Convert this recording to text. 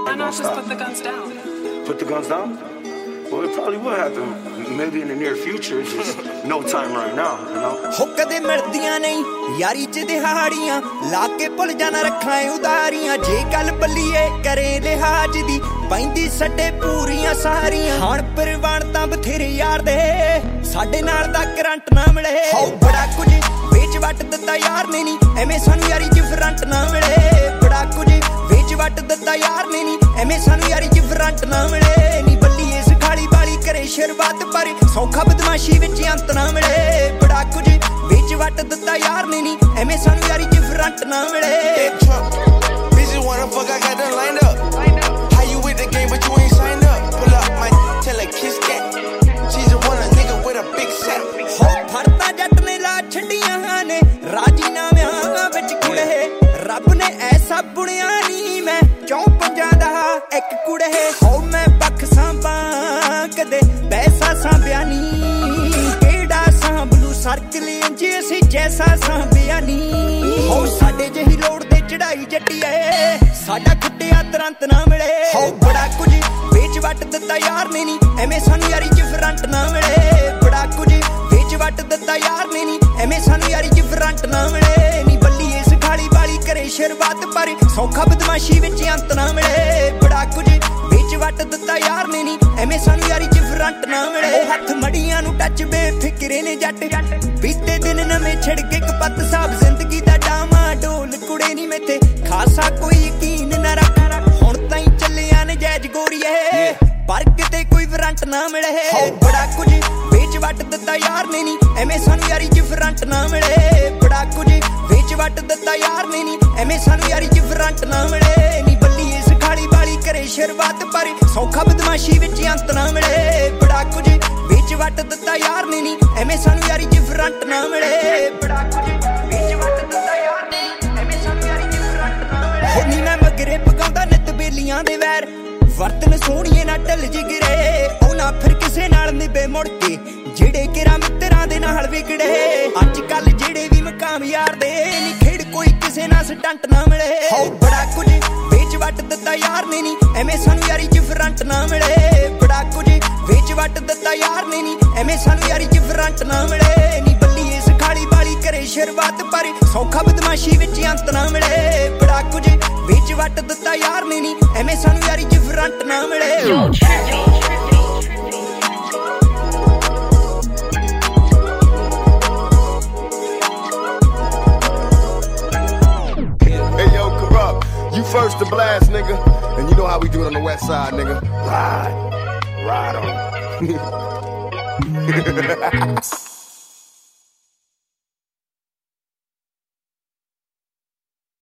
Why not just put the guns down? Put the guns down? Well, it probably will happen. Maybe in the near future. It's just no time right now, you know? हो कदे मिलदियां नहीं यारी च दिहाड़ियां लाके भुल जाना रखां उदारियां जे गल बल्लीए करे लिहाज दी पैंदी सड्डे पूरियां सारियां हाण परवान तां बथेरे यार दे साडे नाल दा करंट ना मिले हो बड़ा कुछ वेच वट दित्ता यार ने नी एवें सानू यारी च फरंट ना मिले बड़ा कुछ वेच वट दित्ता यार ने नी एवें सानू यारी च फरंट ना मिले नी बल्लीए सखाली वाली करे शुरुआत पर सौखा बदमाशी विच अंत ना मिले बड़ा कुछ वेच वट दित्ता यार ने नी एवें सानू यारी च फरंट ना मिले Bitches wanna fuck, I got them lined up. How you with the game but you ain't signed up? Pull up my tell her kiss that. She's a wanna nigga with a big set. हो फरता जट ने ला छड़ियां ने राजीनामियां विच कुड़े रब ने ऐसा बुनिया नी मैं क्यों पंजां दा एक कुड़े हो मैं पख सांभा कदे पैसा सांभिया नी केड़ा सांभलू सर्कल इंजे असी जैसा सांभिया नी हो साडे जही लोड़ दे चढ़ाई जट्टी ऐ साडा खुट्टिया तुरंत ना मिले हो बड़ा कुछ वेच वट दित्ता यार ने नी एवें सानू यारी च फरंट ना मिले बड़ा कुछ वेच वट दित्ता यार ने नी एवें सानू यारी च फरंट ना मिले नी बल्लीए सखाली वाली करे शुरुआत पर सौखा बदमाशी विच अंत ना मिले बड़ा कुछ वेच वट दित्ता यार ने नी एवें सानू यारी च फरंट ना मिले हथ मड़ियां नू टच बेफिक्रे ने जट बीते दिन नवें छिड़के कपत साहब जिंदगी दा डामा डोल कुड़े नी मेथे खासा कोई यकीन ना रख हुण ताईं ਚੱਲਿਆ नजायज गोरीए पर किते कोई फरंट ना मिले हो बड़ा कुछ वेच वट दित्ता यार ने नी एवें सानू यारी च फरंट ना मिले बड़ा कुछ वेच वट दित्ता यार ने नी एवें सानू यारी च फरंट ना मिले नी बल्लीए सखाली वाली करे शुरुआत पर सौखा बदमाशी विच अंत ना मिले बड़ा कुछ वेच वट दित्ता यार ने नी एवें सानू यारी च फरंट ना मिले बड़ा कुछ वेच वट दित्ता यार ने एवें सानू यारी च फरंट ना मिले हो नी मैं मगरे पकाउंदा नित बेलियां दे वैर ਵਰਤਨ ਸੋਹਣੀਏ ਨਾ ਢਲ ਜਿਗਰੇ ਉਹ ਨਾ ਫਿਰ ਕਿਸੇ ਨਾਲ ਨਿਭੇ ਮੁੜ ਕੇ ਜਿਹੜੇ ਕਿਰਾ ਮਿੱਤਰਾਂ ਦੇ ਨਾਲ ਵਿਗੜੇ ਅੱਜ ਕੱਲ ਜਿਹੜੇ ਵੀ ਮਕਾਮ ਯਾਰ ਦੇ ਨੀ ਖੇਡ ਕੋਈ ਕਿਸੇ ਨਾਲ ਸਟੰਟ ਨਾ ਮਿਲੇ ਹੋ ਬੜਾ ਕੁਝ ਵੇਚ ਵਟ ਦਿੱਤਾ ਯਾਰ ਨੇ ਨੀ ਐਵੇਂ ਸਾਨੂੰ ਯਾਰੀ ਚ ਫਰੰਟ ਨਾ ਮਿਲੇ ਬੜਾ ਕੁਝ ਵੇਚ ਵਟ ਦਿੱਤਾ ਯਾਰ ਨੇ ਨੀ ਐਵੇਂ ਸਾਨੂੰ ਯਾਰੀ ਚ ਫਰੰਟ ਨਾ ਮਿਲੇ ਨੀ ਬੱਲੀਏ ਸਖਾਲੀ ਵਾਲੀ ਕਰੇ ਸ਼ੁਰੂਆਤ ਪਰ ਸੌਖਾ ਬਦਮਾਸ਼ੀ ਵਿੱਚ ਅੰਤ ਨਾ ਮਿਲੇ ਬੜਾ ਕੁਝ ਵੇਚ ਵਟ ਦਿੱਤਾ ਯਾਰ ਨੇ ਨੀ ਐਵੇਂ ਸਾਨੂੰ ਯਾਰੀ ਚ ਫਰੰਟ ਨਾ ਮਿਲੇ You first to blast, nigga. And you know how we do it on the west side, nigga. Ride on.